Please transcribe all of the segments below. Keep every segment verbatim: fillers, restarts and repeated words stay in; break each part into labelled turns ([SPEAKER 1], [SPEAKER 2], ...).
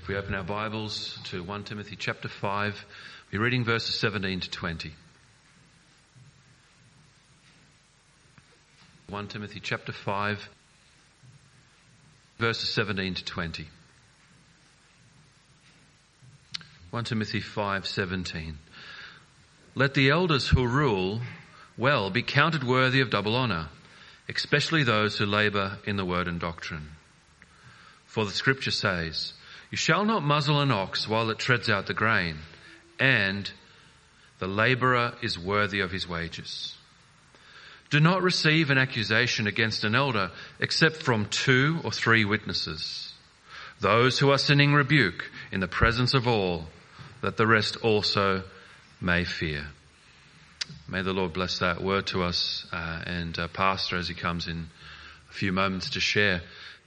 [SPEAKER 1] If we open our Bibles to First Timothy chapter five, we're reading verses seventeen to twenty. First Timothy chapter five, verses seventeen to twenty. First Timothy five seventeen. Let the elders who rule well be counted worthy of double honour, especially those who labour in the word and doctrine. For the scripture says, you shall not muzzle an ox while it treads out the grain, and the labourer is worthy of his wages. Do not receive an accusation against an elder except from two or three witnesses. Those who are sinning rebuke in the presence of all, that the rest also may fear. May the Lord bless that word to us uh, and uh, Pastor as he comes in a few moments to share.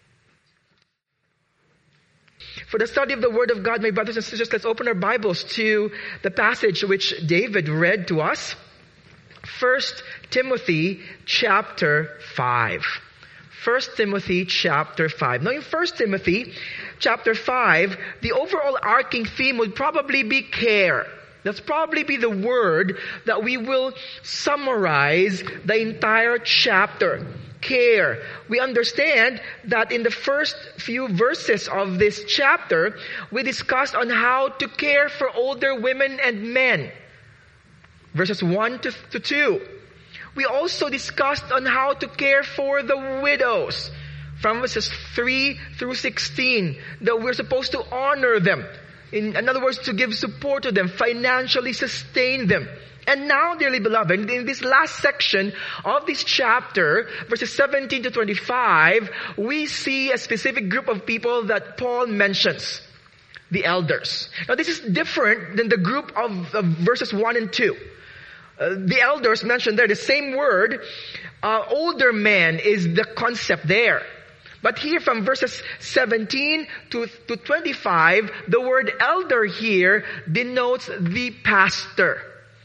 [SPEAKER 2] For the study of the Word of God, my brothers and sisters, let's open our Bibles to the passage which David read to us. First Timothy chapter five. First Timothy chapter five. Now in First Timothy chapter five, the overall arcing theme would probably be care. That's probably be the word that we will summarize the entire chapter. Care. We understand that in the first few verses of this chapter, we discussed on how to care for older women and men. Verses one to, to two. We also discussed on how to care for the widows. From verses three through sixteen, that we're supposed to honor them. In, in other words, to give support to them, financially sustain them. And now, dearly beloved, in this last section of this chapter, verses seventeen to twenty-five, we see a specific group of people that Paul mentions. The elders. Now this is different than the group of, of verses one and two. Uh, the elders mentioned there, the same word, uh, older man is the concept there. But here from verses seventeen to, to twenty-five, the word elder here denotes the pastor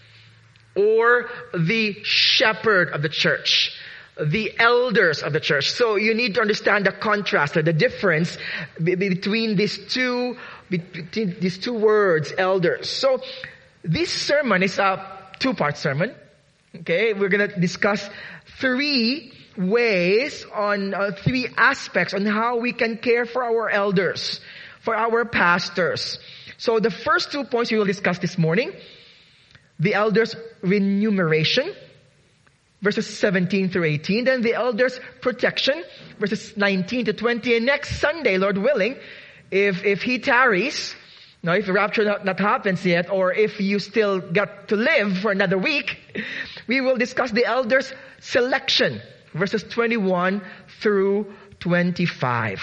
[SPEAKER 2] or the shepherd of the church, the elders of the church. So you need to understand the contrast or the difference between these two, between these two words, elders. So this sermon is a two-part sermon. Okay, we're going to discuss three ways on uh, three aspects on how we can care for our elders, for our pastors. So the first two points we will discuss this morning, the elders' remuneration, verses seventeen through eighteen, then the elders' protection, verses nineteen to twenty, and next Sunday, Lord willing, if if he tarries, now if the rapture not, not happens yet, or if you still got to live for another week, we will discuss the elders' selection, verses twenty-one through twenty-five.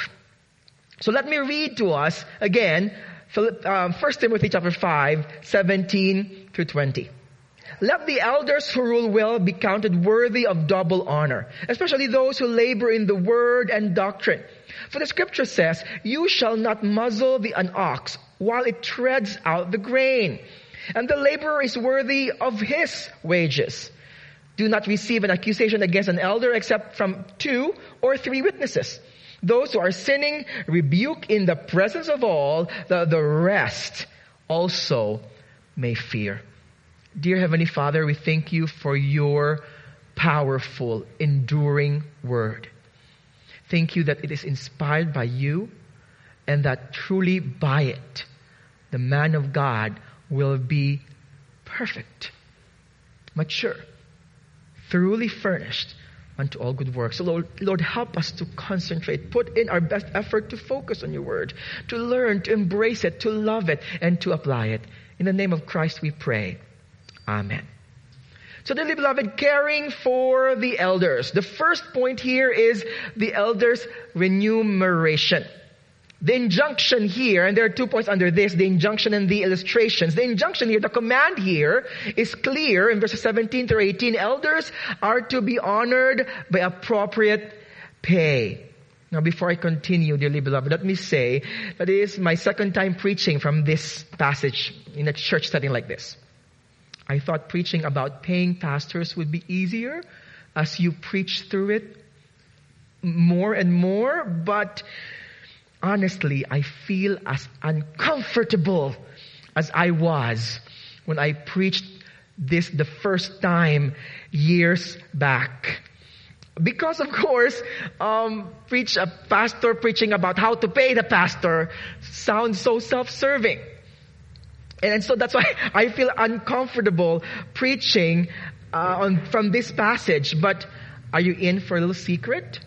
[SPEAKER 2] So let me read to us again, First Timothy chapter five, seventeen through twenty. Let the elders who rule well be counted worthy of double honor, especially those who labor in the word and doctrine. For the scripture says, you shall not muzzle the an ox while it treads out the grain, and the laborer is worthy of his wages. Do not receive an accusation against an elder except from two or three witnesses. Those who are sinning rebuke in the presence of all, that the rest also may fear. Dear Heavenly Father, we thank you for your powerful, enduring word. Thank you that it is inspired by you, and that truly by it, the man of God will be perfect, mature, thoroughly furnished unto all good works. So Lord, Lord, help us to concentrate, put in our best effort to focus on your word, to learn, to embrace it, to love it, and to apply it. In the name of Christ we pray. Amen. So dearly beloved, caring for the elders. The first point here is the elders' remuneration. The injunction here, and there are two points under this, the injunction and the illustrations. The injunction here, the command here is clear in verses seventeen through eighteen. Elders are to be honored by appropriate pay. Now before I continue, dearly beloved, let me say that it is my second time preaching from this passage in a church setting like this. I thought preaching about paying pastors would be easier as you preach through it more and more, but honestly, I feel as uncomfortable as I was when I preached this the first time years back. Because of course, um, preach a pastor preaching about how to pay the pastor sounds so self-serving. And so that's why I feel uncomfortable preaching uh, on from this passage. But are you in for a little secret?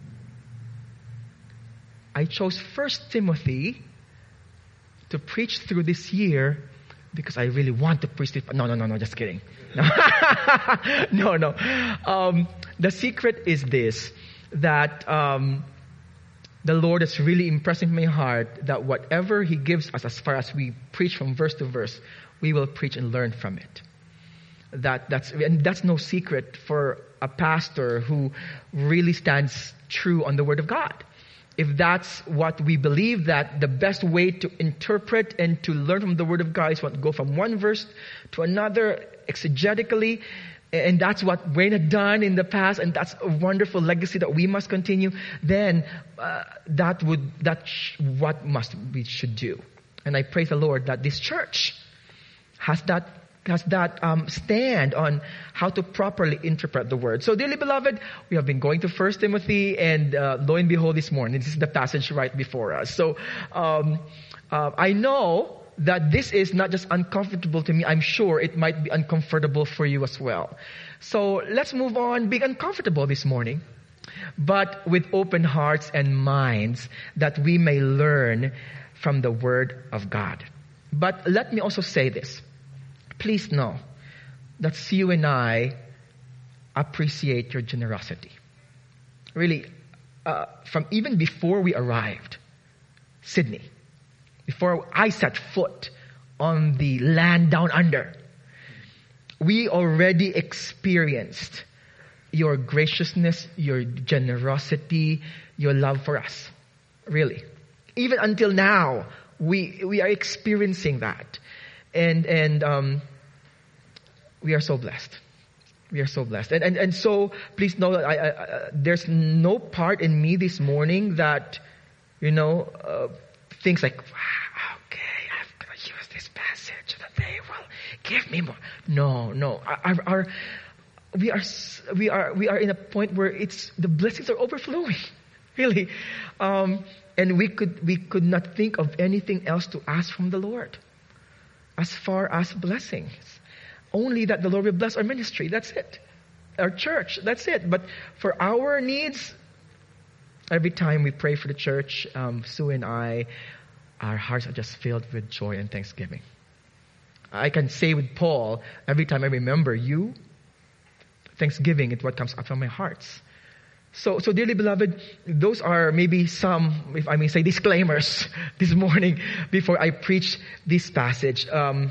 [SPEAKER 2] I chose First Timothy to preach through this year because I really want to preach it. No, no, no, no, just kidding. No, no. Um, the secret is this, that um, the Lord is really impressing my heart that whatever He gives us as far as we preach from verse to verse, we will preach and learn from it. That that's and that's no secret for a pastor who really stands true on the Word of God. If that's what we believe, that the best way to interpret and to learn from the Word of God is to go from one verse to another exegetically, and that's what Wayne had done in the past, and that's a wonderful legacy that we must continue, then uh, that would that's what must we should do. And I praise the Lord that this church has that has that um, stand on how to properly interpret the Word. So, dearly beloved, we have been going to First Timothy, and uh, lo and behold, this morning, this is the passage right before us. So, um, uh, I know that this is not just uncomfortable to me. I'm sure it might be uncomfortable for you as well. So, let's move on being uncomfortable this morning, but with open hearts and minds that we may learn from the Word of God. But let me also say this. Please know that you and I appreciate your generosity. Really, uh, from even before we arrived, Sydney, before I set foot on the land down under, we already experienced your graciousness, your generosity, your love for us. Really. Even until now, we we are experiencing that. And and um, we are so blessed. We are so blessed. And and, and so please know that I, I, I, there's no part in me this morning that, you know, uh, thinks like, wow, okay, I'm going to use this passage so that they will give me more. No, no. Our, our, we are we are we are in a point where it's the blessings are overflowing, really, um, and we could we could not think of anything else to ask from the Lord. As far as blessings. Only that the Lord will bless our ministry. That's it. Our church. That's it. But for our needs, every time we pray for the church, um, Sue and I, our hearts are just filled with joy and thanksgiving. I can say with Paul, every time I remember you, thanksgiving is what comes out from my hearts. So, so dearly beloved, those are maybe some, if I may say, disclaimers this morning before I preach this passage. Um,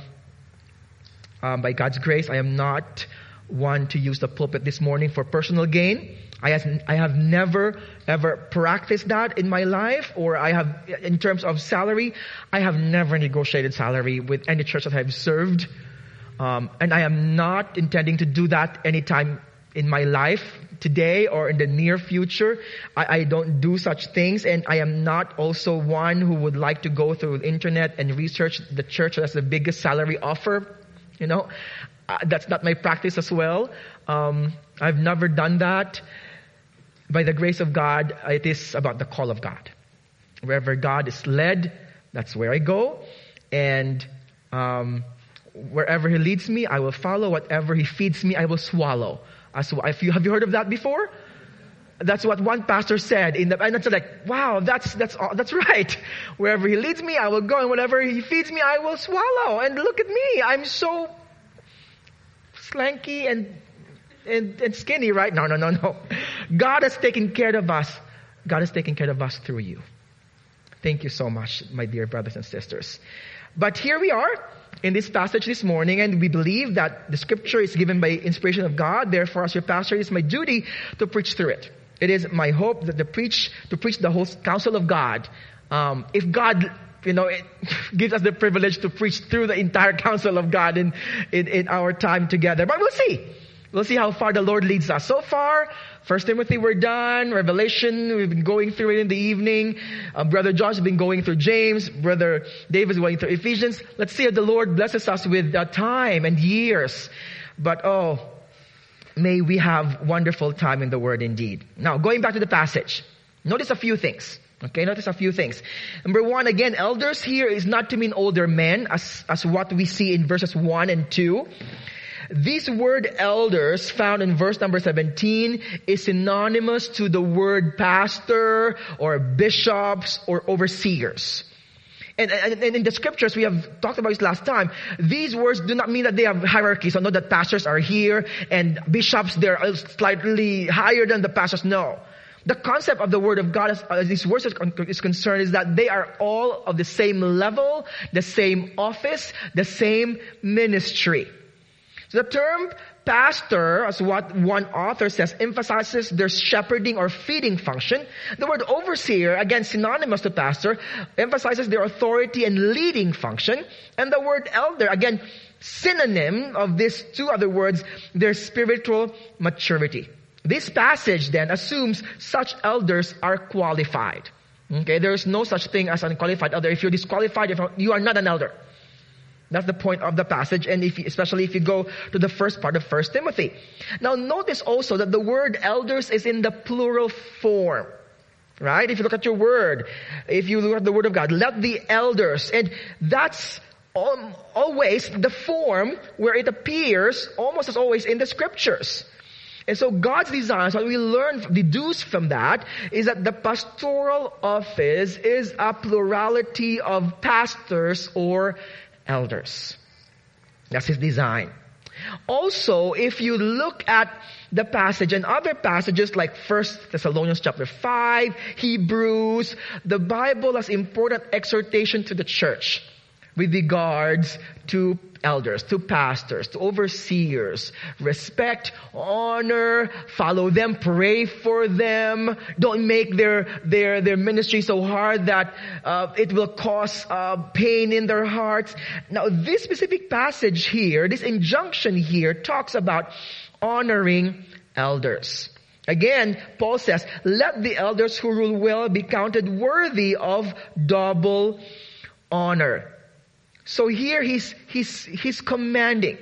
[SPEAKER 2] um, by God's grace, I am not one to use the pulpit this morning for personal gain. I, has, I have never, ever practiced that in my life, or I have, in terms of salary, I have never negotiated salary with any church that I have served. Um, and I am not intending to do that anytime in my life, today or in the near future. I, I don't do such things, and I am not also one who would like to go through the internet and research the church that has the biggest salary offer. You know, uh, that's not my practice as well. Um, I've never done that. By the grace of God, it is about the call of God. Wherever God is led, that's where I go, and um, wherever He leads me, I will follow. Whatever He feeds me, I will swallow. As if you, have you heard of that before? That's what one pastor said in the, and it's like, wow, that's, that's, that's right. Wherever He leads me, I will go, and whatever He feeds me, I will swallow. And look at me. I'm so slanky and, and, and skinny, right? No, no, no, no. God has taken care of us. God has taken care of us through you. Thank you so much, my dear brothers and sisters. But here we are in this passage this morning, and we believe that the scripture is given by inspiration of God. Therefore, as your pastor, it is my duty to preach through it. It is my hope that the preach to preach the whole counsel of God. Um, if God, you know, it gives us the privilege to preach through the entire counsel of God in, in in our time together, but we'll see. We'll see how far the Lord leads us. So far, First Timothy we're done. Revelation, we've been going through it in the evening. Uh, Brother John's been going through James. Brother David's going through Ephesians. Let's see if the Lord blesses us with uh, time and years. But oh, may we have wonderful time in the Word indeed. Now, going back to the passage. Notice a few things. Okay, notice a few things. Number one, again, elders here is not to mean older men, as, as what we see in verses one and two. This word elders found in verse number seventeen is synonymous to the word pastor or bishops or overseers. And, and, and in the scriptures, we have talked about this last time, these words do not mean that they have hierarchies. So not that pastors are here and bishops, they're slightly higher than the pastors. No. The concept of the Word of God as, as these words is concerned is that they are all of the same level, the same office, the same ministry. So the term pastor, as what one author says, emphasizes their shepherding or feeding function. The word overseer, again synonymous to pastor, emphasizes their authority and leading function. And the word elder, again synonym of these two other words, their spiritual maturity. This passage then assumes such elders are qualified. Okay, there is no such thing as unqualified elder. If you're disqualified, if you are not an elder. That's the point of the passage, and if you, especially if you go to the first part of First Timothy. Now notice also that the word elders is in the plural form. Right? If you look at your word, if you look at the Word of God, let the elders, and that's um, always the form where it appears almost as always in the scriptures. And so God's design, so what we learn, deduce from that, is that the pastoral office is a plurality of pastors or elders. That's His design. Also, if you look at the passage and other passages like First Thessalonians chapter five, Hebrews, the Bible has important exhortation to the church with regards to elders, to pastors, to overseers. Respect, honor, follow them, pray for them. Don't make their their their ministry so hard that uh, it will cause uh, pain in their hearts. Now, this specific passage here, this injunction here, talks about honoring elders. Again, Paul says, let the elders who rule well be counted worthy of double honor. So here he's, he's, he's commanding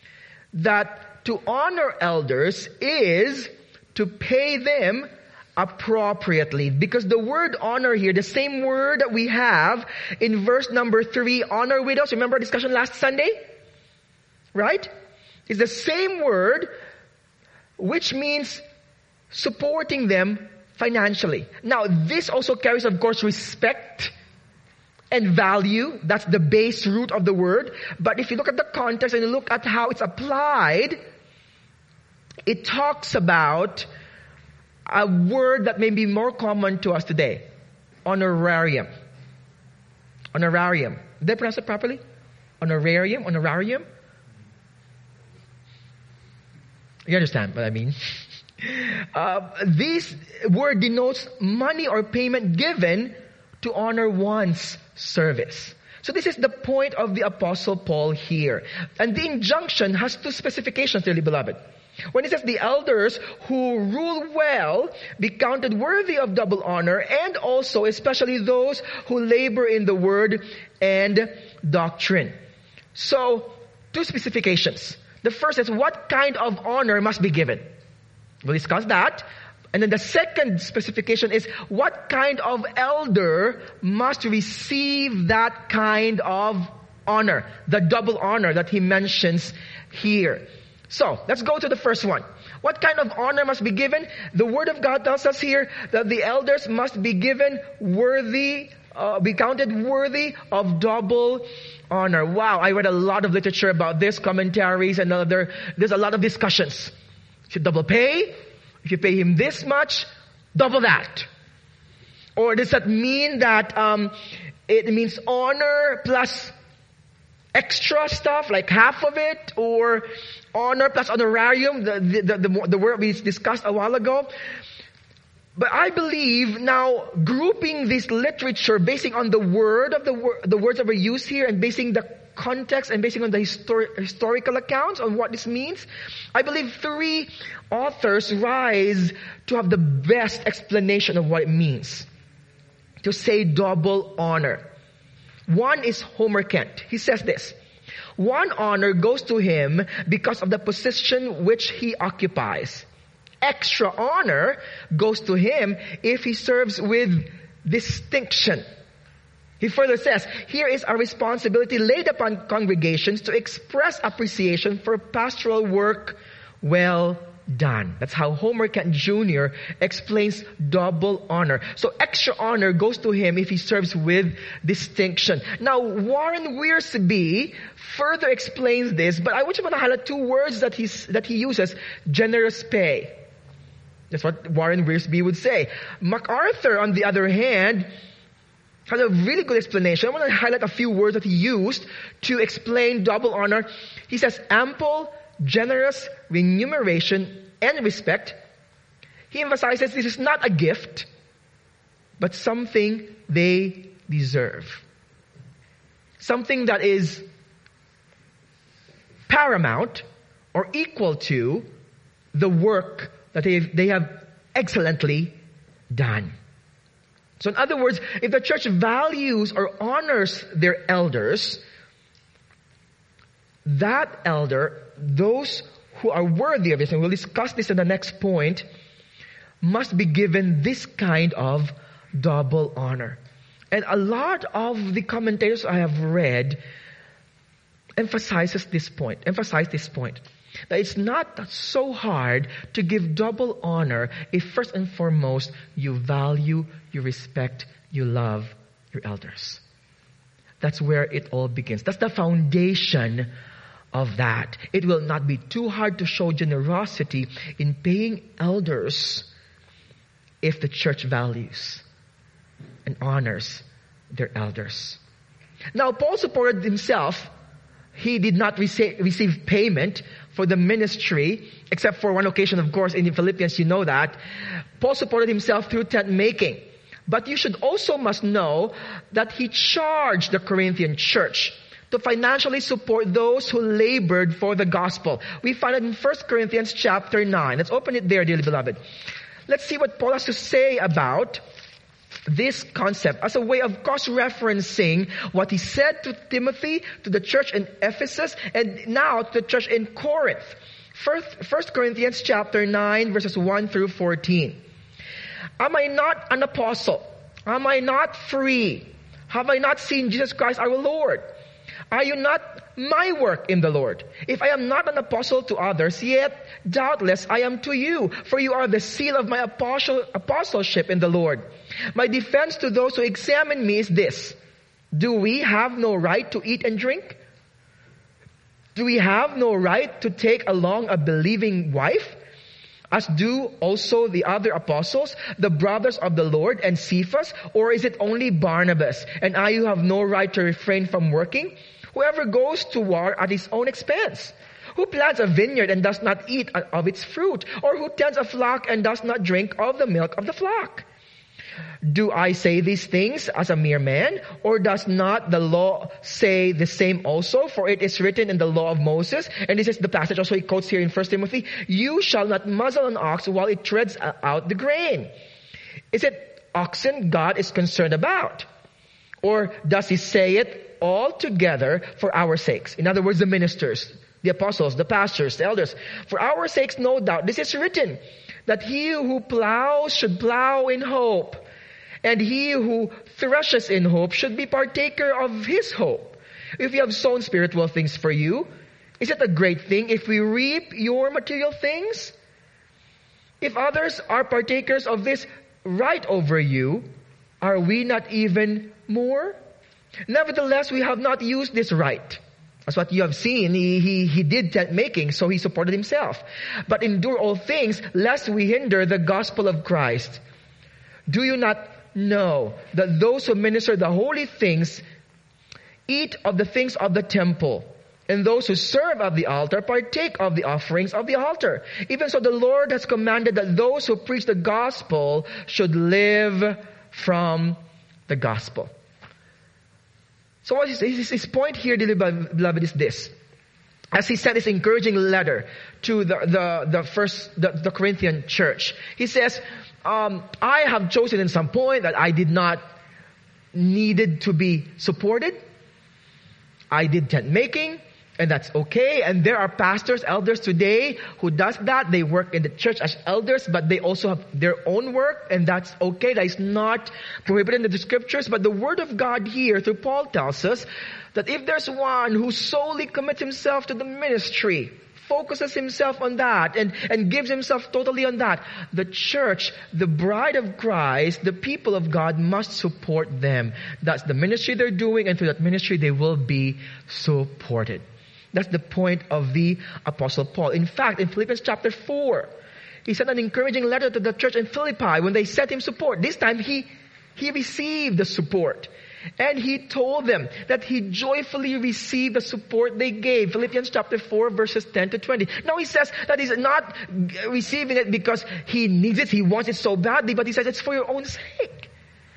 [SPEAKER 2] that to honor elders is to pay them appropriately. Because the word honor here, the same word that we have in verse number three, honor widows. Remember our discussion last Sunday? Right? It's the same word which means supporting them financially. Now, this also carries, of course, respect and value. That's the base root of the word. But if you look at the context and you look at how it's applied, it talks about a word that may be more common to us today. Honorarium. Honorarium. Did I pronounce it properly? Honorarium? Honorarium? You understand what I mean? Uh, this word denotes money or payment given to honor one's service. So this is the point of the Apostle Paul here. And the injunction has two specifications, dearly beloved. When it says the elders who rule well be counted worthy of double honor, and also especially those who labor in the word and doctrine. So, two specifications. The first is what kind of honor must be given. We'll discuss that. And then the second specification is what kind of elder must receive that kind of honor, the double honor that he mentions here. So, let's go to the first one. What kind of honor must be given? The Word of God tells us here that the elders must be given worthy, uh, be counted worthy of double honor. Wow, I read a lot of literature about this, commentaries and other, there's a lot of discussions. Should double pay? If you pay him this much, double that. Or does that mean that um, it means honor plus extra stuff, like half of it? Or honor plus honorarium, the, the, the, the, the word we discussed a while ago? But I believe now grouping this literature, basing on the word of the, wor- the words that were used here and basing the context and basing on the histor- historical accounts on what this means, I believe three authors rise to have the best explanation of what it means to say double honor. One is Homer Kent. He says this: one honor goes to him because of the position which he occupies. Extra honor goes to him if he serves with distinction. He further says, here is a responsibility laid upon congregations to express appreciation for pastoral work well done. That's how Homer Kent Junior explains double honor. So extra honor goes to him if he serves with distinction. Now, Warren Wiersbe further explains this, but I just want to highlight two words that, he's, that he uses: generous pay. That's what Warren Wiersbe would say. MacArthur, on the other hand, has a really good explanation. I want to highlight a few words that he used to explain double honor. He says, ample, generous remuneration and respect. He emphasizes this is not a gift, but something they deserve. Something that is paramount or equal to the work that they, they have excellently done. So in other words, if the church values or honors their elders, that elder, those who are worthy of this, and we'll discuss this in the next point, must be given this kind of double honor. And a lot of the commentators I have read emphasizes this point, emphasize this point. That it's not so hard to give double honor if first and foremost you value, you respect, you love your elders. That's where it all begins. That's the foundation of that. It will not be too hard to show generosity in paying elders if the church values and honors their elders. Now, Paul supported himself. He did not receive, receive payment for the ministry, except for one occasion, of course, in the Philippians, you know that. Paul supported himself through tent making. But you should also must know that he charged the Corinthian church to financially support those who labored for the gospel. We find it in First Corinthians chapter nine. Let's open it there, dearly beloved. Let's see what Paul has to say about this concept as a way of cross-referencing what he said to Timothy, to the church in Ephesus, and now to the church in Corinth. First, First Corinthians chapter nine, verses one through fourteen. Am I not an apostle? Am I not free? Have I not seen Jesus Christ our Lord? Are you not my work in the Lord? If I am not an apostle to others, yet doubtless I am to you, for you are the seal of my apostle, apostleship in the Lord. My defense to those who examine me is this: do we have no right to eat and drink? Do we have no right to take along a believing wife, as do also the other apostles, the brothers of the Lord, and Cephas? Or is it only Barnabas, and I who have no right to refrain from working? Whoever goes to war at his own expense. Who plants a vineyard and does not eat of its fruit? Or who tends a flock and does not drink of the milk of the flock? Do I say these things as a mere man? Or does not the law say the same also? For it is written in the law of Moses, and this is the passage also he quotes here in First Timothy, you shall not muzzle an ox while it treads out the grain. Is it oxen God is concerned about? Or does he say it all together for our sakes? In other words, the ministers, the apostles, the pastors, the elders. For our sakes, no doubt, this is written, that he who plows should plow in hope, and he who threshes in hope should be partaker of his hope. If you have sown spiritual things for you, is it a great thing if we reap your material things? If others are partakers of this right over you, are we not even more? Nevertheless, we have not used this right. That's what you have seen. He, he, he did tent making, so he supported himself. But endure all things, lest we hinder the gospel of Christ. Do you not know that those who minister the holy things eat of the things of the temple, and those who serve at the altar partake of the offerings of the altar? Even so, the Lord has commanded that those who preach the gospel should live from the gospel. So what is his, his point here, dearly beloved, is this. As he sent this encouraging letter to the, the, the first, the, the Corinthian church, he says, um, I have chosen in some point that I did not needed to be supported. I did tent making, and that's okay. And there are pastors, elders today who does that. They work in the church as elders, but they also have their own work, and that's okay. That is not prohibited in the scriptures. But the word of God here through Paul tells us that if there's one who solely commits himself to the ministry, focuses himself on that and, and gives himself totally on that, the church, the bride of Christ, the people of God must support them. That's the ministry they're doing, and through that ministry they will be supported. That's the point of the Apostle Paul. In fact, in Philippians chapter four, he sent an encouraging letter to the church in Philippi when they sent him support. This time he, he received the support. And he told them that he joyfully received the support they gave. Philippians chapter four verses ten to twenty. Now he says that he's not receiving it because he needs it, he wants it so badly, but he says it's for your own sake.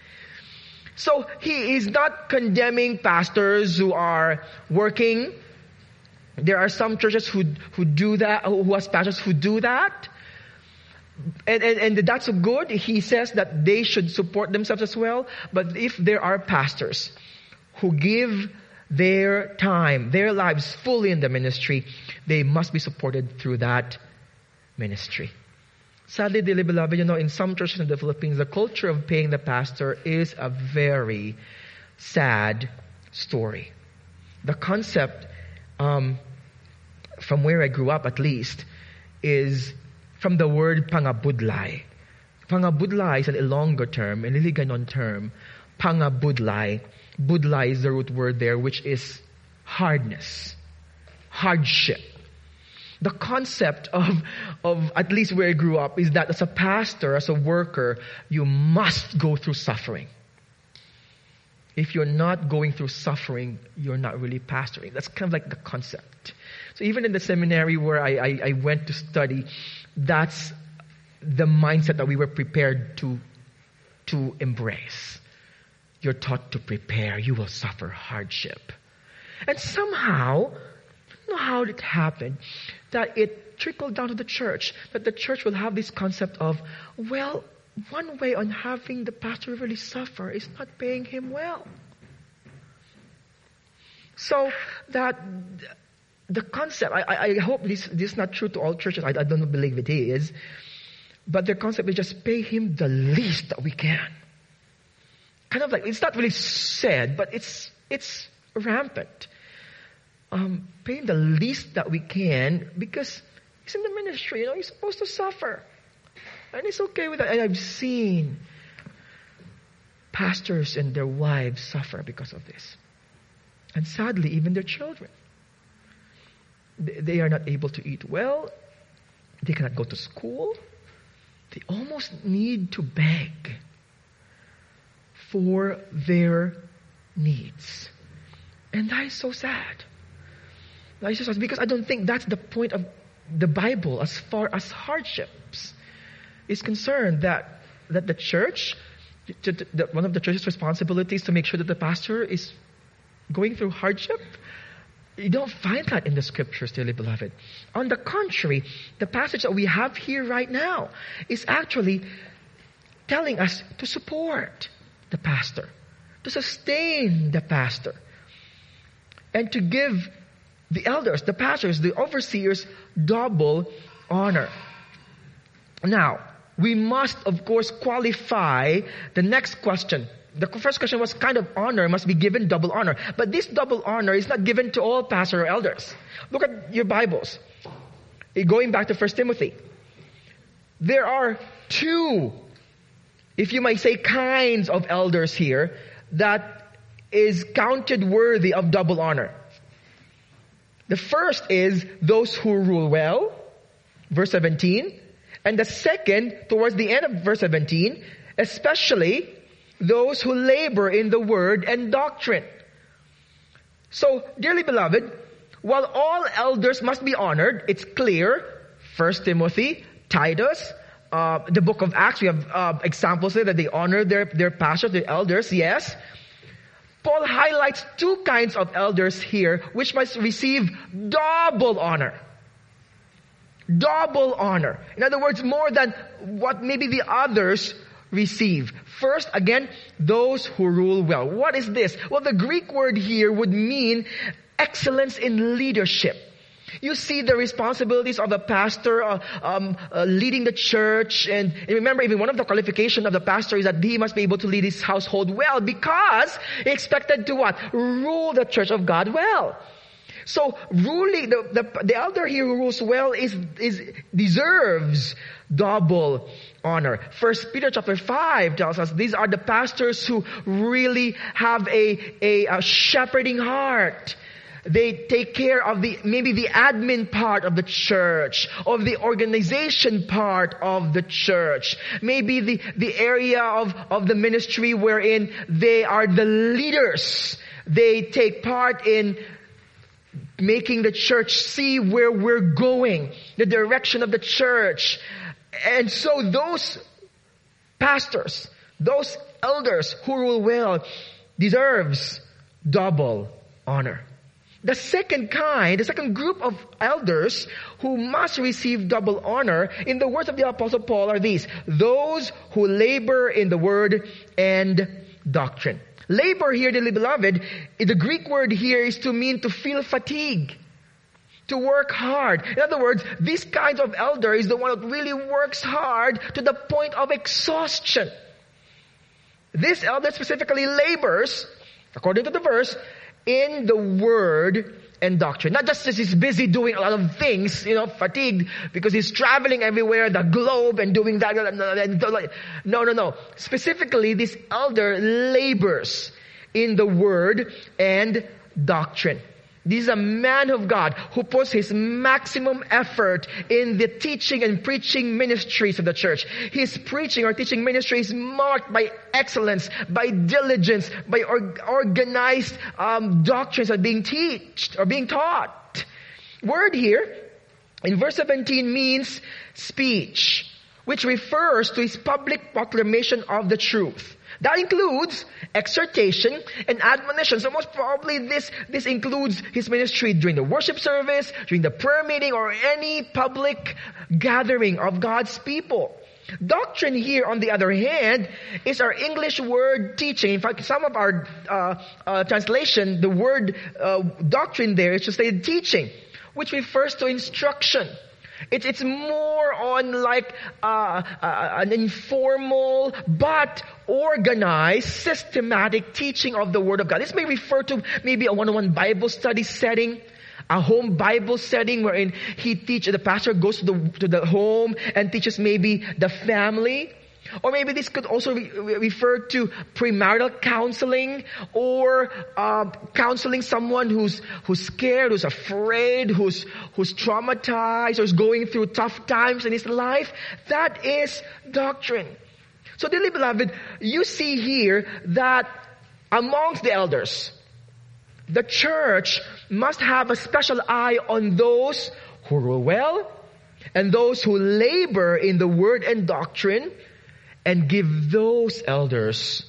[SPEAKER 2] So he is not condemning pastors who are working. There are some churches who who do that, who has pastors who do that. And, and, and that's good. He says that they should support themselves as well. But if there are pastors who give their time, their lives fully in the ministry, they must be supported through that ministry. Sadly, dearly beloved, you know, in some churches in the Philippines, the culture of paying the pastor is a very sad story. The concept, um, from where I grew up at least, is from the word pangabudlay. Pangabudlay is an Ilonggo term, an Iliganon term. Pangabudlay. Budlay is the root word there, which is hardness, hardship. The concept of, of at least where I grew up is that as a pastor, as a worker, you must go through suffering. If you're not going through suffering, you're not really pastoring. That's kind of like the concept. So even in the seminary where I, I, I went to study, that's the mindset that we were prepared to, to embrace. You're taught to prepare. You will suffer hardship. And somehow, I don't know how it happened, that it trickled down to the church, that the church will have this concept of, well, one way on having the pastor really suffer is not paying him well. So that the concept, I, I hope this, this is not true to all churches. I, I don't believe it is. But the concept is just pay him the least that we can. Kind of like, it's not really said, but it's it's rampant. Um, pay him the least that we can because he's in the ministry, you know, he's supposed to suffer. And it's okay with that. And I've seen pastors and their wives suffer because of this. And sadly, even their children. They are not able to eat well. They cannot go to school. They almost need to beg for their needs. And that is so sad. That is so sad because I don't think that's the point of the Bible as far as hardships is concerned. That that the church, to, to, that one of the church's responsibilities to make sure that the pastor is going through hardship. You don't find that in the scriptures, dearly beloved. On the contrary, the passage that we have here right now is actually telling us to support the pastor, to sustain the pastor, and to give the elders, the pastors, the overseers, double honor. Now, we must, of course, qualify the next question. The first question was kind of honor must be given double honor. But this double honor is not given to all pastors or elders. Look at your Bibles. Going back to First Timothy. There are two, if you might say, kinds of elders here that is counted worthy of double honor. The first is those who rule well, verse seventeen. And the second, towards the end of verse seventeen, especially those who labor in the word and doctrine. So, dearly beloved, while all elders must be honored, it's clear, First Timothy, Titus, uh, the book of Acts, we have uh, examples there that they honor their, their pastors, their elders, yes. Paul highlights two kinds of elders here which must receive double honor. Double honor. In other words, more than what maybe the others receive. First, again, those who rule well. What is this? Well, the Greek word here would mean excellence in leadership. You see the responsibilities of a pastor uh, um, uh, leading the church. And, and remember, even one of the qualifications of the pastor is that he must be able to lead his household well, because he expected to what? Rule the church of God well. So ruling, the, the, the elder here who rules well is, is, deserves double honor. First Peter chapter five tells us these are the pastors who really have a, a, a shepherding heart. They take care of the, maybe the admin part of the church, of the organization part of the church, maybe the, the area of, of the ministry wherein they are the leaders. They take part in making the church see where we're going, the direction of the church. And so those pastors, those elders who rule well, deserves double honor. The second kind, the second group of elders who must receive double honor, in the words of the Apostle Paul, are these: those who labor in the word and doctrine. Labor here, dearly beloved, the Greek word here is to mean to feel fatigue, to work hard. In other words, this kind of elder is the one that really works hard to the point of exhaustion. This elder specifically labors, according to the verse, in the word and doctrine. Not just that he's busy doing a lot of things, you know, fatigued because he's traveling everywhere, the globe, and doing that. No, no, no. Specifically, this elder labors in the word and doctrine. This is a man of God who puts his maximum effort in the teaching and preaching ministries of the church. His preaching or teaching ministry is marked by excellence, by diligence, by or, organized um, doctrines that are being taught or being taught. Word here in verse seventeen means speech, which refers to his public proclamation of the truth. That includes exhortation and admonition. So most probably this, this includes his ministry during the worship service, during the prayer meeting, or any public gathering of God's people. Doctrine here, on the other hand, is our English word teaching. In fact, some of our uh, uh, translation, the word uh, doctrine there is to say teaching, which refers to instruction. It's, it's more on like uh, uh, an informal but organized, systematic teaching of the Word of God. This may refer to maybe a one-on-one Bible study setting, a home Bible setting wherein he teaches, the pastor goes to the, to the home and teaches maybe the family. Or maybe this could also re- refer to premarital counseling, or uh, counseling someone who's who's scared, who's afraid, who's who's traumatized, or is going through tough times in his life. That is doctrine. So, dearly beloved, you see here that amongst the elders, the church must have a special eye on those who rule well and those who labor in the word and doctrine, and give those elders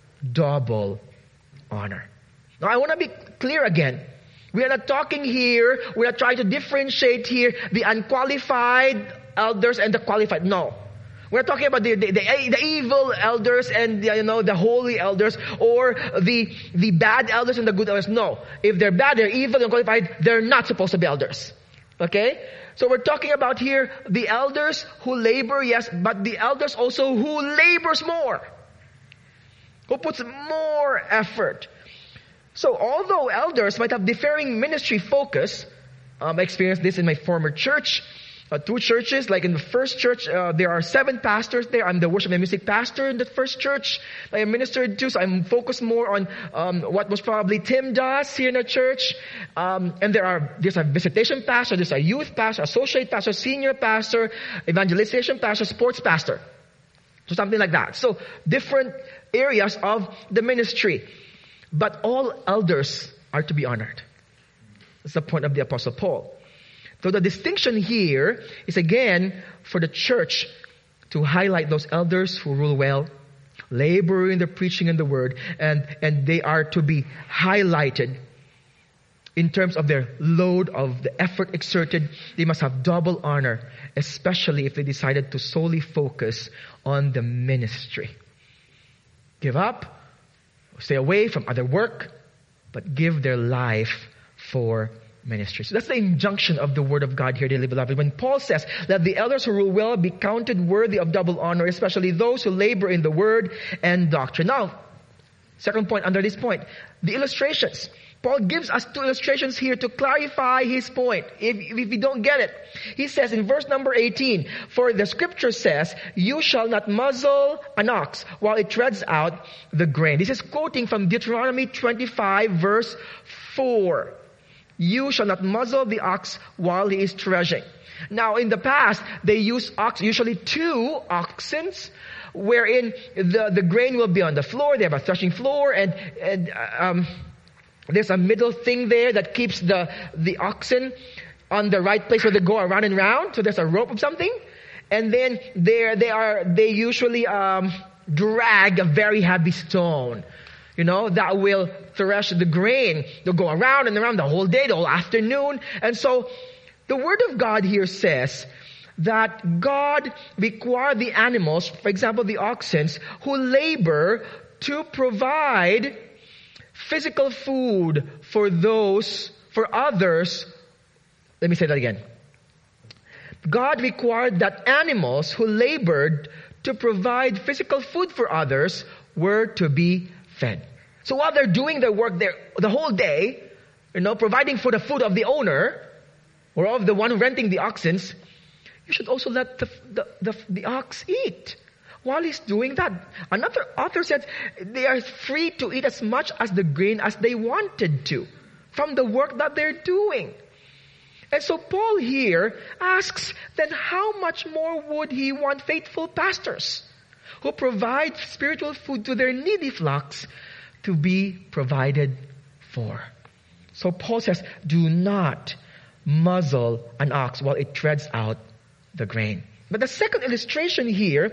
[SPEAKER 2] double honor. Now, I want to be clear again. We are not talking here, we are trying to differentiate here the unqualified elders and the qualified. No. We're talking about the, the, the, the evil elders and the, you know, the holy elders, or the, the bad elders and the good elders. No. If they're bad, they're evil and unqualified, they're not supposed to be elders. Okay? So we're talking about here the elders who labor, yes, but the elders also who labors more, who puts more effort. So although elders might have differing ministry focus, um, I experienced this in my former church, uh, two churches, like in the first church, uh, there are seven pastors there. I'm the worship and music pastor in the first church I ministered to, so I'm focused more on um, what most probably Tim does here in the church. Um, and there are, there's a visitation pastor, there's a youth pastor, associate pastor, senior pastor, evangelization pastor, sports pastor. So something like that. So different areas of the ministry. But all elders are to be honored. That's the point of the Apostle Paul. So the distinction here is again for the church to highlight those elders who rule well, labor in the preaching and the word, and, and they are to be highlighted in terms of their load of the effort exerted. They must have double honor, especially if they decided to solely focus on the ministry. Give up, stay away from other work, but give their life for ministry. So that's the injunction of the Word of God here, dearly beloved. When Paul says, let the elders who rule well be counted worthy of double honor, especially those who labor in the word and doctrine. Now, second point under this point, the illustrations. Paul gives us two illustrations here to clarify his point, if, if you don't get it. He says in verse number eighteen, for the scripture says, you shall not muzzle an ox while it treads out the grain. This is quoting from Deuteronomy twenty-five verse four. You shall not muzzle the ox while he is threshing. Now in the past, they used ox, usually two oxen, wherein the, the grain will be on the floor. They have a threshing floor, and, and um, there's a middle thing there that keeps the, the oxen on the right place where they go around and round. So there's a rope of something. And then there they are, they usually um, drag a very heavy stone, you know, that will thresh the grain. They'll go around and around the whole day, the whole afternoon. And so the Word of God here says that God required the animals, for example, the oxen, who labor to provide physical food for those, for others. Let me say that again. God required that animals who labored to provide physical food for others were to be fed. So while they're doing their work there the whole day, you know, providing for the food of the owner or of the one renting the oxen, you should also let the, the, the, the ox eat. While he's doing that, another author said they are free to eat as much as the grain as they wanted to from the work that they're doing. And so Paul here asks, then how much more would he want faithful pastors who provide spiritual food to their needy flocks to be provided for? So Paul says, do not muzzle an ox while it treads out the grain. But the second illustration here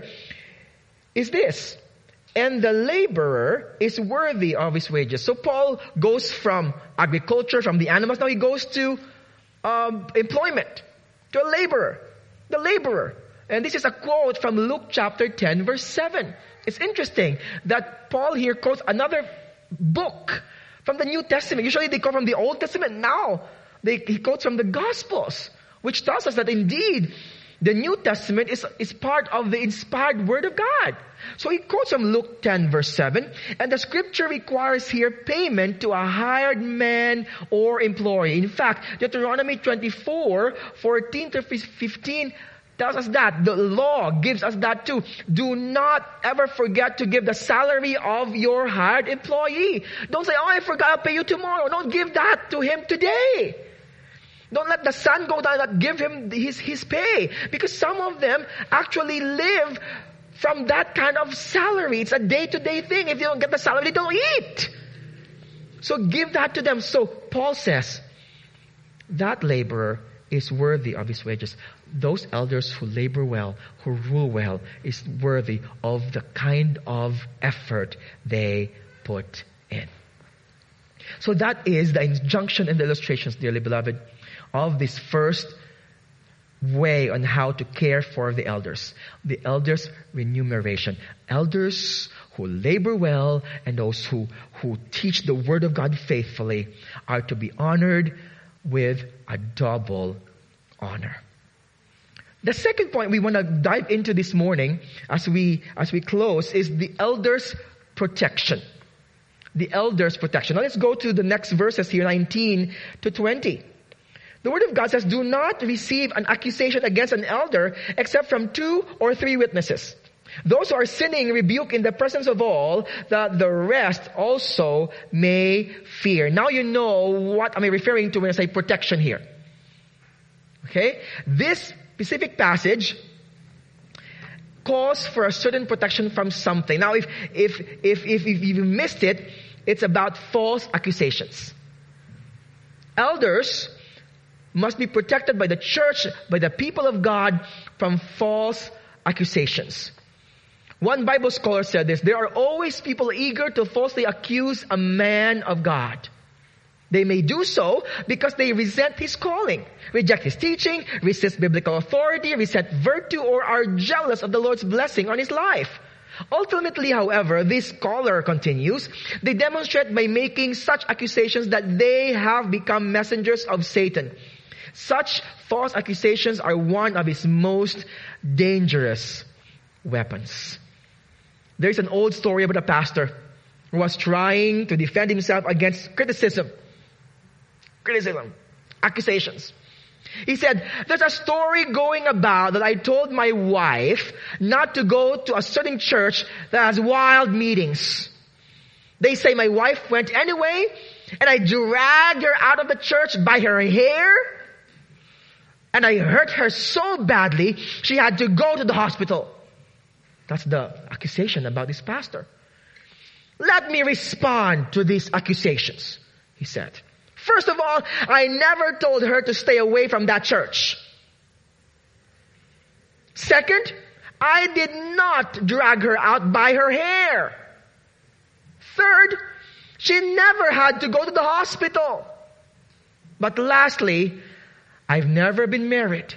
[SPEAKER 2] is this. And the laborer is worthy of his wages. So Paul goes from agriculture, from the animals. Now he goes to um, employment, to a laborer. The laborer. And this is a quote from Luke chapter ten, verse seven. It's interesting that Paul here quotes another book from the New Testament. Usually they quote from the Old Testament. Now they, he quotes from the Gospels, which tells us that indeed the New Testament is, is part of the inspired Word of God. So he quotes from Luke ten verse seven, and the scripture requires here payment to a hired man or employee. In fact, Deuteronomy twenty-four, fourteen to fifteen tells us that. The law gives us that too. Do not ever forget to give the salary of your hired employee. Don't say, oh, I forgot, I'll pay you tomorrow. Don't give that to him today. Don't let the sun go down and give him his, his pay. Because some of them actually live from that kind of salary. It's a day-to-day thing. If you don't get the salary, they don't eat. So give that to them. So Paul says, that laborer is worthy of his wages. Those elders who labor well, who rule well, is worthy of the kind of effort they put in. So that is the injunction and the illustrations, dearly beloved, of this first way on how to care for the elders. The elders' remuneration. Elders who labor well and those who, who teach the Word of God faithfully are to be honored with a double honor. The second point we want to dive into this morning as we, as we close is the elders' protection. The elders' protection. Now let's go to the next verses here, nineteen to twenty. The Word of God says, do not receive an accusation against an elder except from two or three witnesses. Those who are sinning rebuke in the presence of all, that the rest also may fear. Now you know what am I referring to when I say protection here. Okay? This specific passage calls for a certain protection from something. Now if, if, if, if, if you missed it, it's about false accusations. Elders must be protected by the church, by the people of God, from false accusations. One Bible scholar said this: there are always people eager to falsely accuse a man of God. They may do so because they resent his calling, reject his teaching, resist biblical authority, resent virtue, or are jealous of the Lord's blessing on his life. Ultimately, however, this scholar continues, they demonstrate by making such accusations that they have become messengers of Satan. Such false accusations are one of his most dangerous weapons. There is an old story about a pastor who was trying to defend himself against criticism. Criticism. Accusations. He said, there's a story going about that I told my wife not to go to a certain church that has wild meetings. They say my wife went anyway, and I dragged her out of the church by her hair, and I hurt her so badly, she had to go to the hospital. That's the accusation about this pastor. Let me respond to these accusations, he said. First of all, I never told her to stay away from that church. Second, I did not drag her out by her hair. Third, she never had to go to the hospital. But lastly, I've never been married.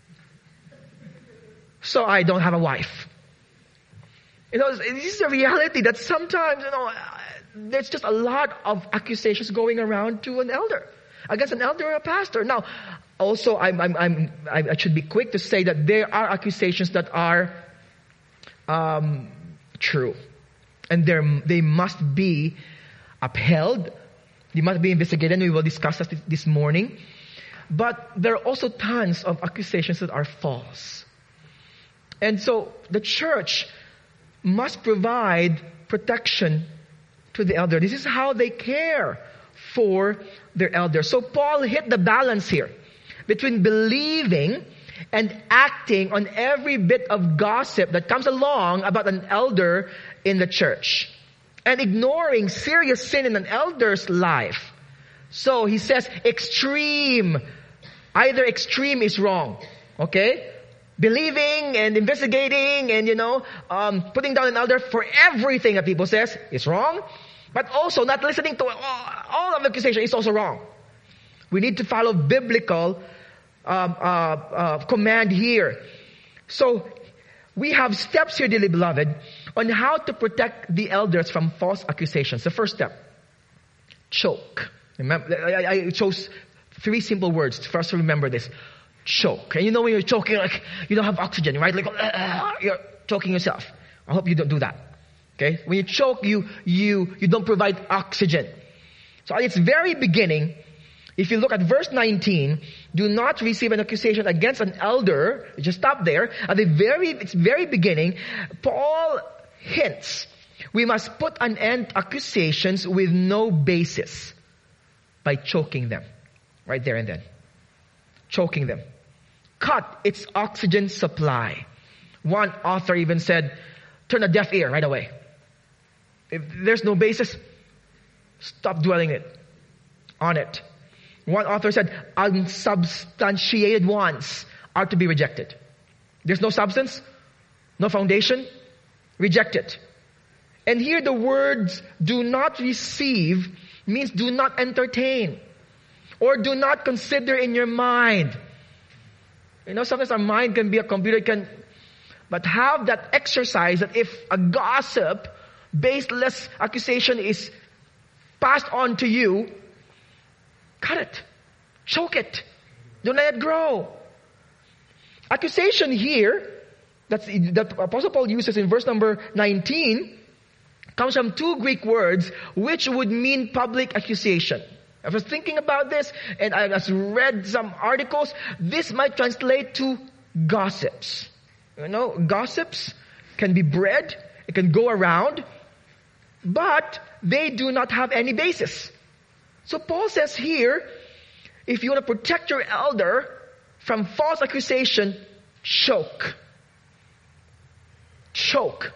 [SPEAKER 2] So I don't have a wife. You know, this is a reality that sometimes, you know, there's just a lot of accusations going around to an elder, against an elder or a pastor. Now, also, I'm, I'm, I'm, I should be quick to say that there are accusations that are um, true, and they must be upheld. They must be investigated, and we will discuss that this morning. But there are also tons of accusations that are false, and so the church must provide protection to the elder. This is how they care for their elder. So Paul hit the balance here between believing and acting on every bit of gossip that comes along about an elder in the church, and ignoring serious sin in an elder's life. So he says extreme, either extreme is wrong, okay? Believing and investigating and, you know, um, putting down an elder for everything that people says is wrong. But also not listening to all, all of the accusation is also wrong. We need to follow biblical um, uh, uh, command here. So we have steps here, dearly beloved, on how to protect the elders from false accusations. The first step, choke. Remember, I, I chose three simple words for us to remember this. Choke. And you know when you're choking, like you don't have oxygen, right? Like uh, you're choking yourself. I hope you don't do that. Okay? When you choke, you, you, you don't provide oxygen. So at its very beginning, if you look at verse nineteen, do not receive an accusation against an elder. You just stop there. At the very, its very beginning, Paul hints, we must put an end to accusations with no basis by choking them. Right there and then. Choking them. Cut its oxygen supply. One author even said, turn a deaf ear right away. If there's no basis, stop dwelling it on it. One author said, unsubstantiated ones are to be rejected. There's no substance, no foundation, reject it. And here the words do not receive means do not entertain or do not consider in your mind. You know, sometimes our mind can be a computer, can, but have that exercise that if a gossip, baseless accusation is passed on to you, cut it. Choke it. Don't let it grow. Accusation here, that's, that Apostle Paul uses in verse number nineteen, comes from two Greek words which would mean public accusation. I was thinking about this and I just read some articles. This might translate to gossips. You know, gossips can be bred, it can go around, but they do not have any basis. So Paul says here, if you want to protect your elder from false accusation, choke. Choke.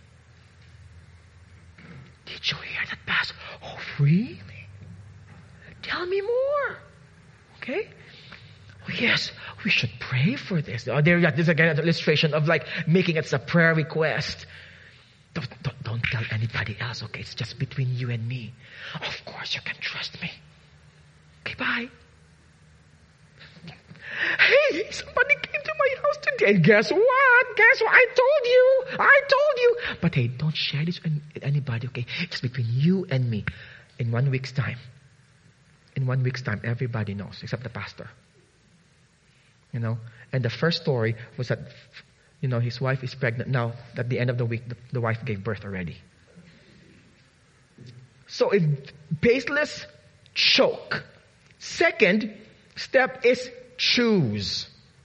[SPEAKER 2] Did you hear that, Pastor? Oh, really? Tell me more. Okay? Oh, yes, we should pray for this. Oh, there, yeah, this is again an illustration of like making it a prayer request. don't tell anybody else, okay? It's just between you and me. Of course, you can trust me. Okay, bye. Hey, somebody came to my house today. Guess what? Guess what? I told you. I told you. But hey, don't share this with anybody, okay? Just between you and me. In one week's time. In one week's time, everybody knows, except the pastor. You know? And the first story was that, you know, his wife is pregnant. Now, at the end of the week, the, the wife gave birth already. So if baseless, choke. Second step is choose.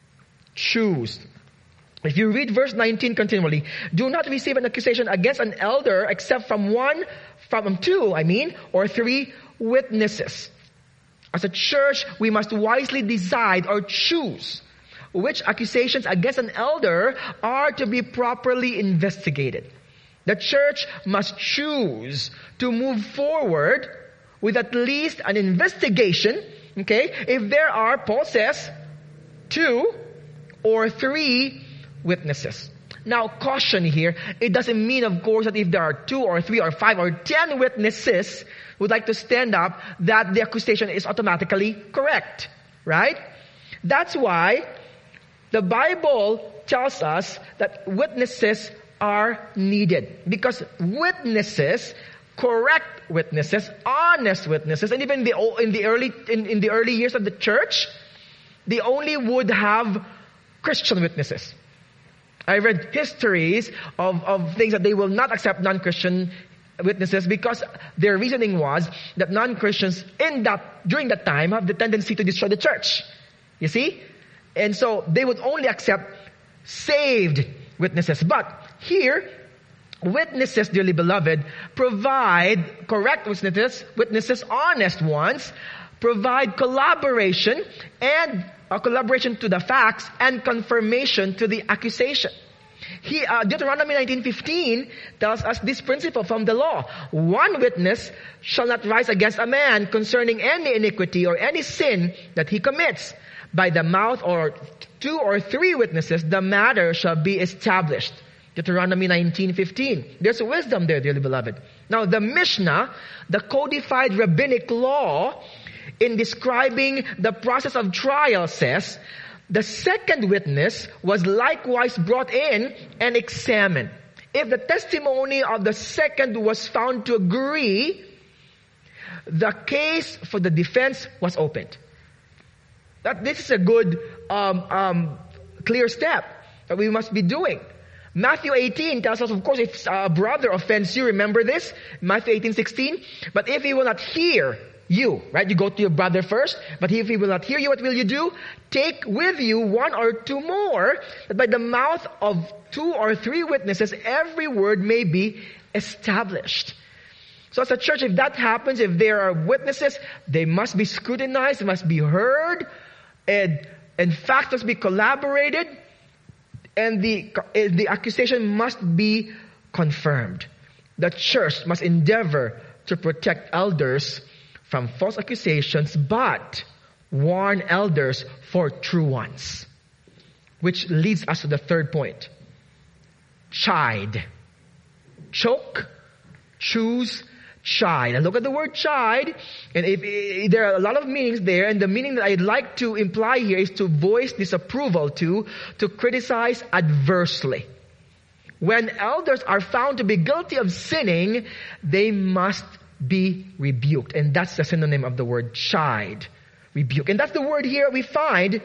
[SPEAKER 2] Choose. If you read verse nineteen continually, do not receive an accusation against an elder except from one, from two, I mean, or three witnesses. As a church, we must wisely decide or choose which accusations against an elder are to be properly investigated. The church must choose to move forward with at least an investigation, okay, if there are, Paul says, two or three witnesses. Now, caution here, it doesn't mean, of course, that if there are two or three or five or ten witnesses who would like to stand up, that the accusation is automatically correct, right? That's why the Bible tells us that witnesses are needed. Because witnesses, correct witnesses, honest witnesses, and even the, in the early in, in the early years of the church, they only would have Christian witnesses. I read histories of, of things that they will not accept non-Christian witnesses because their reasoning was that non-Christians in that during that time have the tendency to destroy the church. You see? And so they would only accept saved witnesses. But here, witnesses, dearly beloved, provide correct witnesses, witnesses, honest ones, provide collaboration and a collaboration to the facts and confirmation to the accusation. He, uh, Deuteronomy nineteen fifteen tells us this principle from the law. One witness shall not rise against a man concerning any iniquity or any sin that he commits. By the mouth or two or three witnesses, the matter shall be established. Deuteronomy nineteen fifteen. There's wisdom there, dearly beloved. Now, the Mishnah, the codified rabbinic law, in describing the process of trial says, the second witness was likewise brought in and examined. If the testimony of the second was found to agree, the case for the defense was opened. That this is a good, um, um, clear step that we must be doing. Matthew eighteen tells us, of course, if a brother offends you, remember this? Matthew eighteen sixteen. But if he will not hear you, right? You go to your brother first. But if he will not hear you, what will you do? Take with you one or two more, that by the mouth of two or three witnesses, every word may be established. So as a church, if that happens, if there are witnesses, they must be scrutinized, they must be heard, and, and facts must be collaborated, and the, the accusation must be confirmed. The church must endeavor to protect elders from false accusations, but warn elders for true ones. Which leads us to the third point. Chide. Choke, choose, chide. And look at the word chide. And if, if, there are a lot of meanings there. And the meaning that I'd like to imply here is to voice disapproval to, to criticize adversely. When elders are found to be guilty of sinning, they must be rebuked. And that's the synonym of the word chide. Rebuke. And that's the word here we find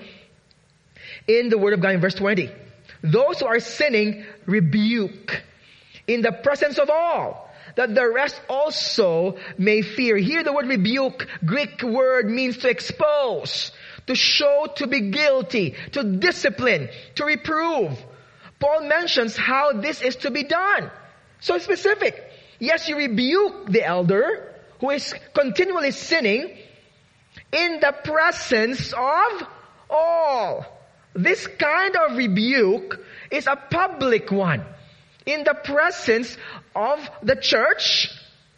[SPEAKER 2] in the Word of God in verse twenty. Those who are sinning, rebuke in the presence of all, that the rest also may fear. Here the word rebuke, Greek word, means to expose, to show to be guilty, to discipline, to reprove. Paul mentions how this is to be done. So specific. Yes, you rebuke the elder who is continually sinning in the presence of all. This kind of rebuke is a public one. In the presence of the church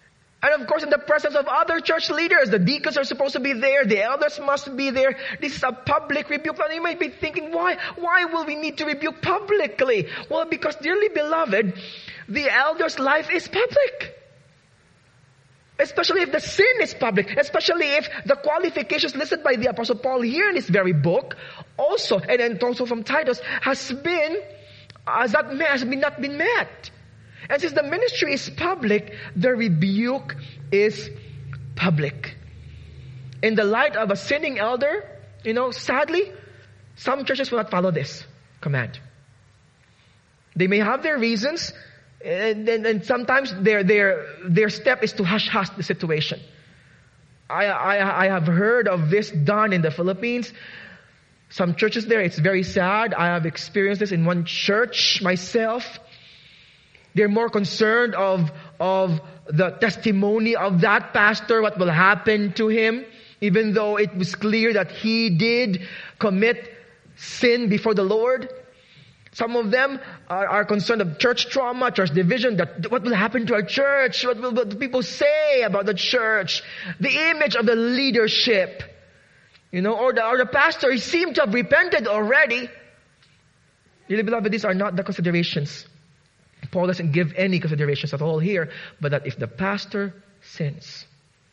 [SPEAKER 2] And of course, in the presence of other church leaders, the deacons are supposed to be there, the elders must be there. This is a public rebuke. And you might be thinking, why? Why will we need to rebuke publicly? Well, because dearly beloved, the elder's life is public. Especially if the sin is public. Especially if the qualifications listed by the Apostle Paul here in this very book, also, and then also from Titus, has been, has not, has been not been met. And since the ministry is public, the rebuke is public. In the light of a sinning elder, you know, sadly, some churches will not follow this command. They may have their reasons, and, and, and sometimes their their their step is to hush hush the situation. I, I I have heard of this done in the Philippines. Some churches there, it's very sad. I have experienced this in one church myself. They're more concerned of, of the testimony of that pastor, what will happen to him, even though it was clear that he did commit sin before the Lord. Some of them are, are concerned of church trauma, church division, that what will happen to our church, what will what people say about the church, the image of the leadership, you know, or the, or the pastor, he seemed to have repented already. Dearly beloved, these are not the considerations. Paul doesn't give any considerations at all here, but that if the pastor sins,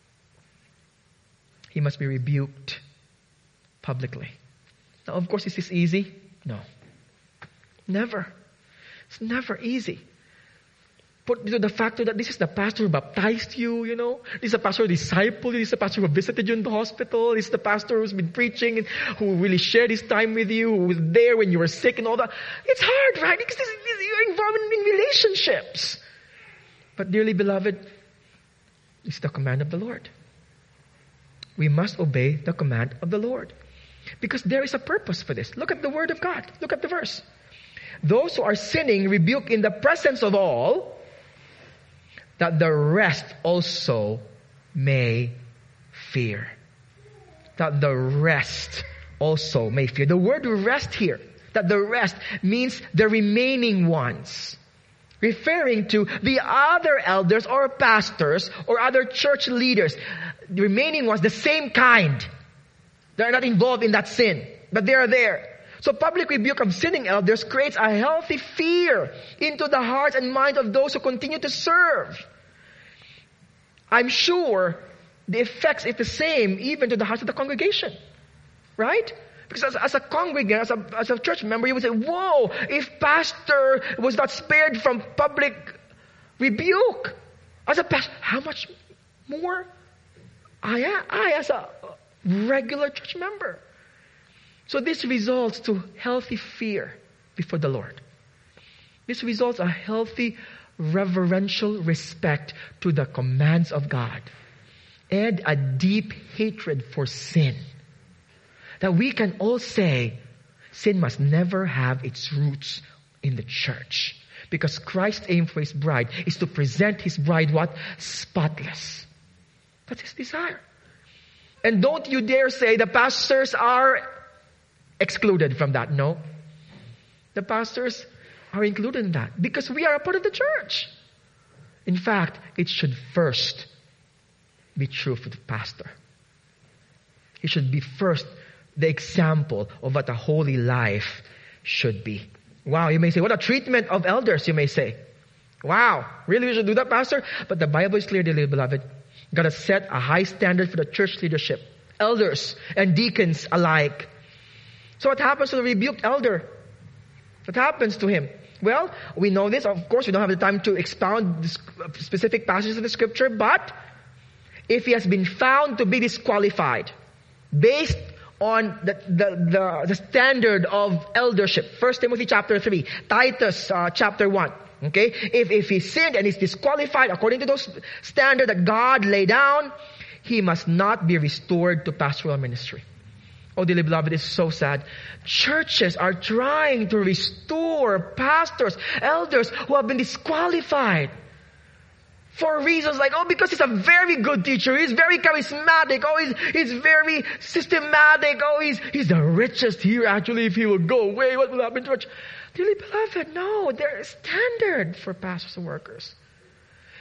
[SPEAKER 2] he must be rebuked publicly. Now, of course, is this easy? No. Never. It's never easy. Put to the factor that this is the pastor who baptized you, you know. This is the pastor who discipled you. This is the pastor who visited you in the hospital. This is the pastor who's been preaching and who really shared his time with you, who was there when you were sick and all that. It's hard, right? Because this, this, you're involved in relationships. But dearly beloved, it's the command of the Lord. We must obey the command of the Lord. Because there is a purpose for this. Look at the word of God. Look at the verse. Those who are sinning rebuke in the presence of all, that the rest also may fear. That the rest also may fear. The word rest here, that the rest means the remaining ones. Referring to the other elders or pastors or other church leaders. The remaining ones, the same kind. They're not involved in that sin, but they are there. So public rebuke of sinning elders creates a healthy fear into the hearts and minds of those who continue to serve. I'm sure the effects is the same even to the hearts of the congregation. Right? Because as, as a congregant, as a, as a church member, you would say, whoa, if pastor was not spared from public rebuke, as a pastor, how much more I am, I as a regular church member. So this results to healthy fear before the Lord. This results a healthy reverential respect to the commands of God and a deep hatred for sin. That we can all say, sin must never have its roots in the church. Because Christ's aim for His bride is to present His bride what? Spotless. That's His desire. And don't you dare say the pastors are excluded from that. No. The pastors are included in that because we are a part of the church. In fact, it should first be true for the pastor. He should be first the example of what a holy life should be. Wow, you may say, what a treatment of elders, you may say. Wow, really we should do that, pastor? But the Bible is clear, dearly beloved. God has set a high standard for the church leadership, elders and deacons alike. So what happens to the rebuked elder? What happens to him? Well, we know this. Of course, we don't have the time to expound specific passages of the scripture, but if he has been found to be disqualified based on the, the, the, the standard of eldership, First Timothy chapter three, Titus uh, chapter one, okay? If, if he sinned and is disqualified according to those standards that God laid down, he must not be restored to pastoral ministry. Oh, dearly beloved, it's so sad. Churches are trying to restore pastors, elders who have been disqualified for reasons like, oh, because he's a very good teacher, he's very charismatic, oh, he's, he's very systematic, oh, he's, he's the richest here actually. If he will go away, what will happen to church? Dearly beloved, no, there is standard for pastors and workers.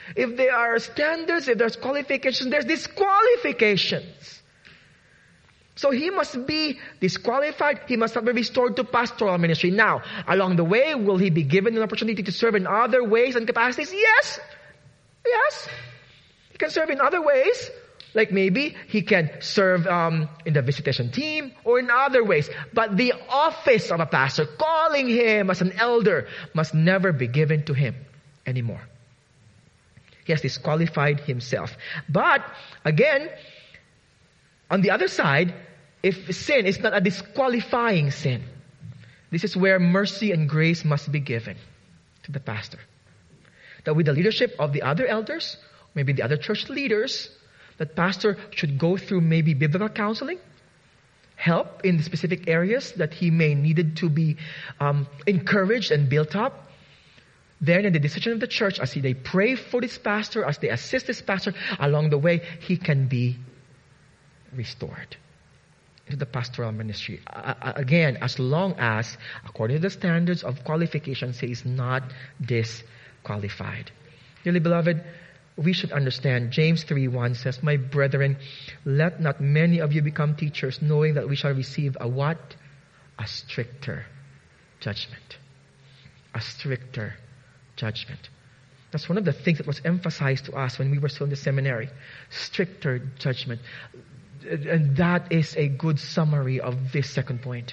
[SPEAKER 2] If there are standards, if there's qualifications, there's disqualifications. So he must be disqualified. He must not be restored to pastoral ministry. Now, along the way, will he be given an opportunity to serve in other ways and capacities? Yes. Yes. He can serve in other ways. Like maybe he can serve um, in the visitation team or in other ways. But the office of a pastor, calling him as an elder, must never be given to him anymore. He has disqualified himself. But, again, on the other side, if sin is not a disqualifying sin, this is where mercy and grace must be given to the pastor. That with the leadership of the other elders, maybe the other church leaders, that pastor should go through maybe biblical counseling, help in the specific areas that he may needed to be um, encouraged and built up. Then in the decision of the church, as they pray for this pastor, as they assist this pastor, along the way, he can be restored to the pastoral ministry. Uh, again, as long as, according to the standards of qualifications, he is not disqualified. Dearly beloved, we should understand, James three one says, "My brethren, let not many of you become teachers, knowing that we shall receive a what? A stricter judgment. A stricter judgment." That's one of the things that was emphasized to us when we were still in the seminary. Stricter judgment. And that is a good summary of this second point.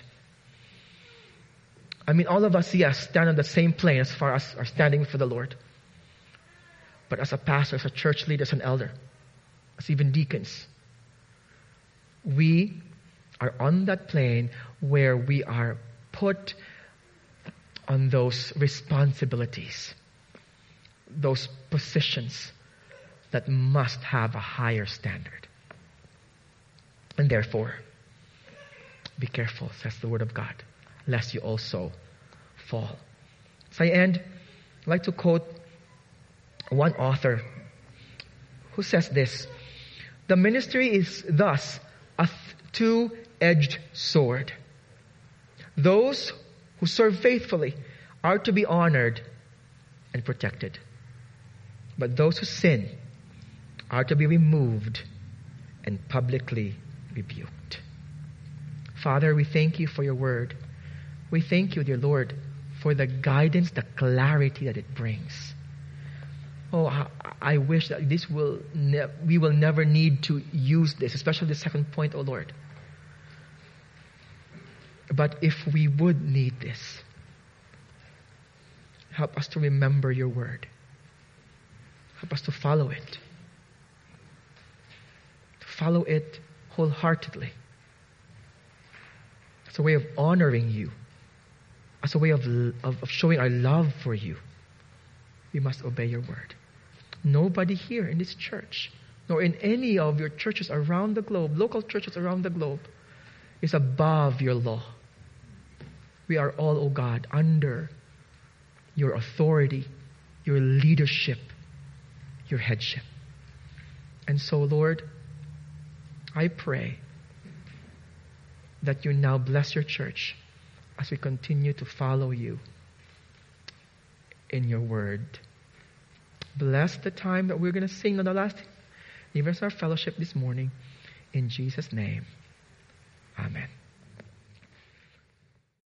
[SPEAKER 2] I mean, all of us, yes, stand on the same plane as far as our standing for the Lord. But as a pastor, as a church leader, as an elder, as even deacons, we are on that plane where we are put on those responsibilities, those positions that must have a higher standard. And therefore, be careful, says the Word of God, lest you also fall. As I end, I'd like to quote one author who says this: "The ministry is thus a two-edged sword. Those who serve faithfully are to be honored and protected. But those who sin are to be removed and publicly rebuked." Father, we thank you for your word. We thank you, dear Lord, for the guidance, the clarity that it brings. Oh, I wish that this will ne- we will never need to use this, especially the second point, oh Lord. But if we would need this, help us to remember your word. Help us to follow it. To follow it wholeheartedly. As a way of honoring you. As a way of, of, of showing our love for you. We must obey your word. Nobody here in this church, nor in any of your churches around the globe, local churches around the globe, is above your law. We are all, oh God, under your authority, your leadership, your headship. And so, Lord, I pray that you now bless your church as we continue to follow you in your word. Bless the time that we're going to sing on the last, even as our fellowship this morning. In Jesus' name, amen.